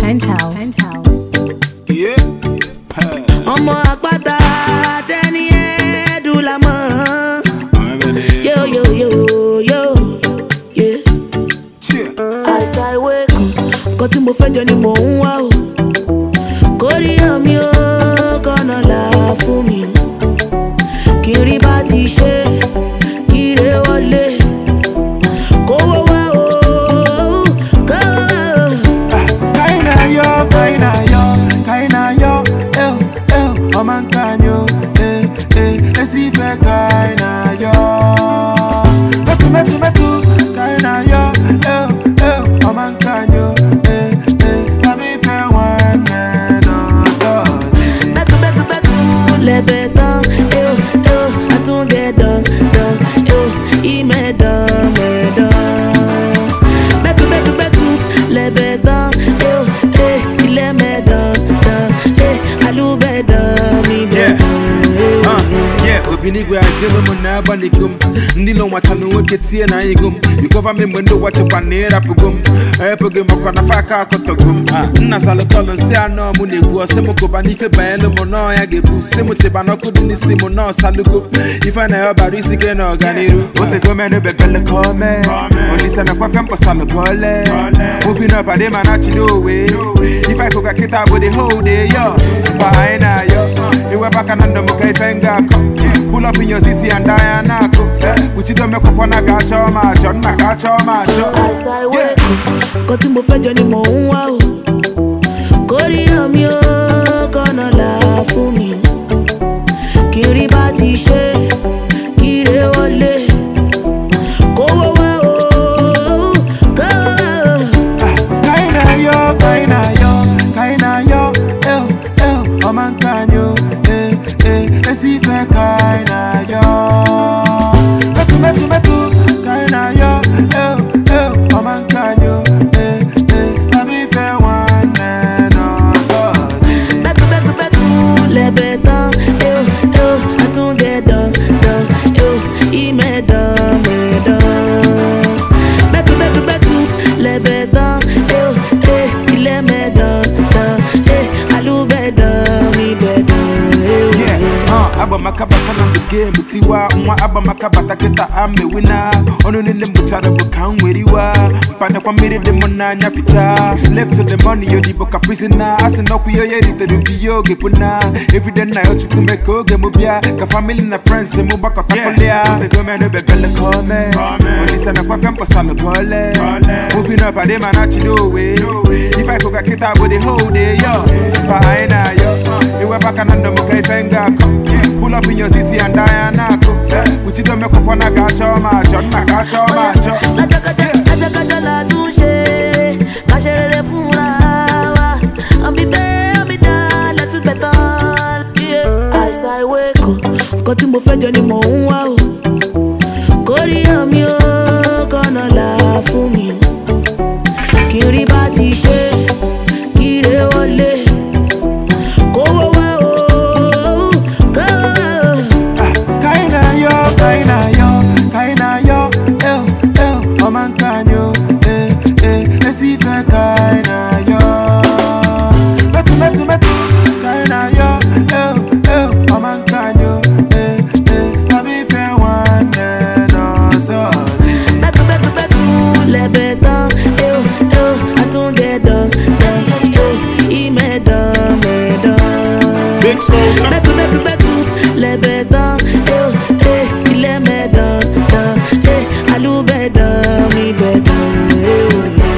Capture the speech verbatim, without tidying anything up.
Penthouse. Penthouse. Yeah. Ọmọ àpáta tẹ́ni ẹ̀ẹ́dùn la mọ̀. Yo yo yo yo. Yeah. Àìsàn ìwé kan, kan tí mo fẹ́ jọ ni mò ń wá o. Kórìíyàn mi ó kọ́nà là fún mi o. Kiri bá ti ṣe, kiri wọlé. Kówó wá o, kówó wá o. Kaina yo, kaina yo, kaina yo, eh eh, ọmọ nǹkan yo, eh eh, esi fẹ́ kaina yo. Metu metu metu, kaina yo, eh eh, ọmọ nǹkan yo, eh eh, tàbí fẹ́ wọn nẹ́nà sọ́ọ̀tì. Metu metu metu, lẹ́bẹ̀ tán, eh eh, àtúndẹ̀ dán dán, eh ìmẹ̀ dán mẹ́dán. Metu metu metu, lẹ́bẹ̀ tán, eh eh, ilẹ̀ mẹ́dán dán, eh alúbẹ̀ dán mi bẹ̀. Obinigwe ajelo mona baligum ndilo watanu weketie na igum you cover me mwendo wache panera pugum eh pugum makona faka kotogum nna salo tolo nsi ano mu negwu osemo ko bani fe baelo mo no ya gebu semo cheba no kudu ni simo no salugo ifa na yo bari sige no ganiru ote go me no bebele come only se me kwa fempo salo kole moving up ade manachi no way if I could get out with the whole day yo fine yo you were back and ndo mo kai fenga pull up in your C C and Diana go. Uchi don't make up on a catch on my John, I catch on my John. As I wake up, got to move for Johnny Mo. Wow, Kórìíyàn mi ó kọ́nà là fún mi. Kiri bá ti ṣe, kiri wọlé. Kówó wá o, kówó wá o. Kaina yo, kaina yo, kaina yo, eh eh, ọmọ nǹkan yo, eh eh, esi fẹ́ kaina yo. Metu metu metu, kaina yo, eh eh, ọmọ nǹkan yo, eh eh, tàbí fẹ́ wọn nẹ́nà sọ́ọ̀tì. Metu metu metu, lẹ́bẹ̀ tán, eh eh, àtúndẹ̀ dán dán, eh ìmẹ̀ dán mẹ́dán. Metu metu metu, lẹ́bẹ̀ tán, eh eh, ilẹ̀ mẹ́dán dán, eh alúbẹ̀ dán mi bẹ̀ dán. Uh, Abba Makabata on the game, Tiwa, Mwa Abba Makabata Keta, I'm the winner. Ono in the Muchara Bukan, where you are. Panaka made the Monana Fita. Slave to the money, you're the book a prisoner. As an Okuyo, the Rubio, Gipuna. Every day, I ought to make a Gemubia, the family and friends, and Mubaka Tapolia. The government of the Bella Come, only send a quaffam for Salotole. Moving up, I demand not to know way. If I could get out with the whole day, yo, fine, yo. You were back and under Mokai Fenga. Pull up in your C C and Diana go. Uchi don't make up on a catch on my John, I catch on my John. La jakaja, la jakaja la touche. Machere funa wa. Ambi be, ambi da, let's better. Yeah. As I wake up, got to move for Johnny Mo. Wow. Kórìíyàn mi ó kọ́nà là fún mi. Kiri bá ti ṣe, kiri wọlé. Kówó wá o, kówó wá o. Kaina yo, kaina yo, kaina yo, eh eh, ọmọ nǹkan yo, eh eh, esi fẹ́ kaina yo. Metu metu metu, kaina yo, eh eh, ọmọ nǹkan yo, eh eh, tàbí fẹ́ wọn nẹ́nà sọ́ọ̀tì. Metu metu metu, lẹ́bẹ̀ tán, eh eh, àtúndẹ̀ dán dán, eh ìmẹ̀ dán mẹ́dán. Metu metu metu, lẹ́bẹ̀ tán, eh eh, ilẹ̀ mẹ́dán dán, eh alúbẹ̀ dán mi bẹ̀ dán.